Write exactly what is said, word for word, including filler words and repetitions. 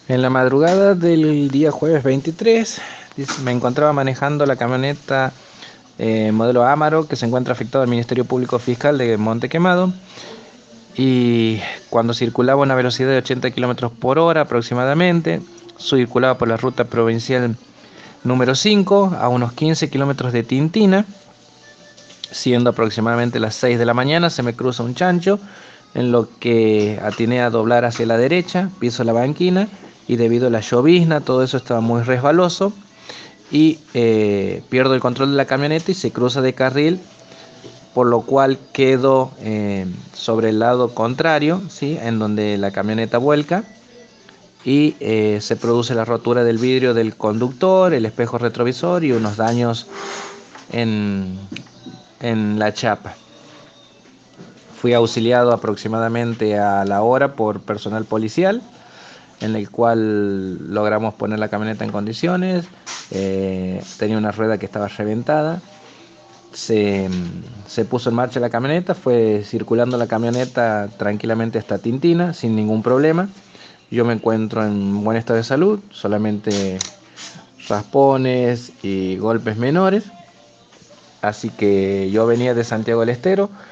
En la madrugada del día jueves veintitrés, dice, me encontraba manejando la camioneta eh, modelo Amaro que se encuentra afectado al Ministerio Público Fiscal de Monte Quemado y cuando circulaba a una velocidad de ochenta kilómetros por hora aproximadamente, circulaba por la ruta provincial número cinco a unos quince kilómetros de Tintina, siendo aproximadamente las seis de la mañana, se me cruza un chancho, en lo que atiné a doblar hacia la derecha, piso la banquina y debido a la llovizna, todo eso estaba muy resbaloso y eh, pierdo el control de la camioneta y se cruza de carril, por lo cual quedo eh, sobre el lado contrario, ¿sí? En donde la camioneta vuelca y eh, se produce la rotura del vidrio del conductor, el espejo retrovisor y unos daños en, en la chapa. Fui auxiliado aproximadamente a la hora por personal policial, en el cual logramos poner la camioneta en condiciones. Eh, tenía una rueda que estaba reventada. Se, se puso en marcha la camioneta, fue circulando la camioneta tranquilamente hasta Tintina, sin ningún problema. Yo me encuentro en buen estado de salud, solamente raspones y golpes menores. Así que yo venía de Santiago del Estero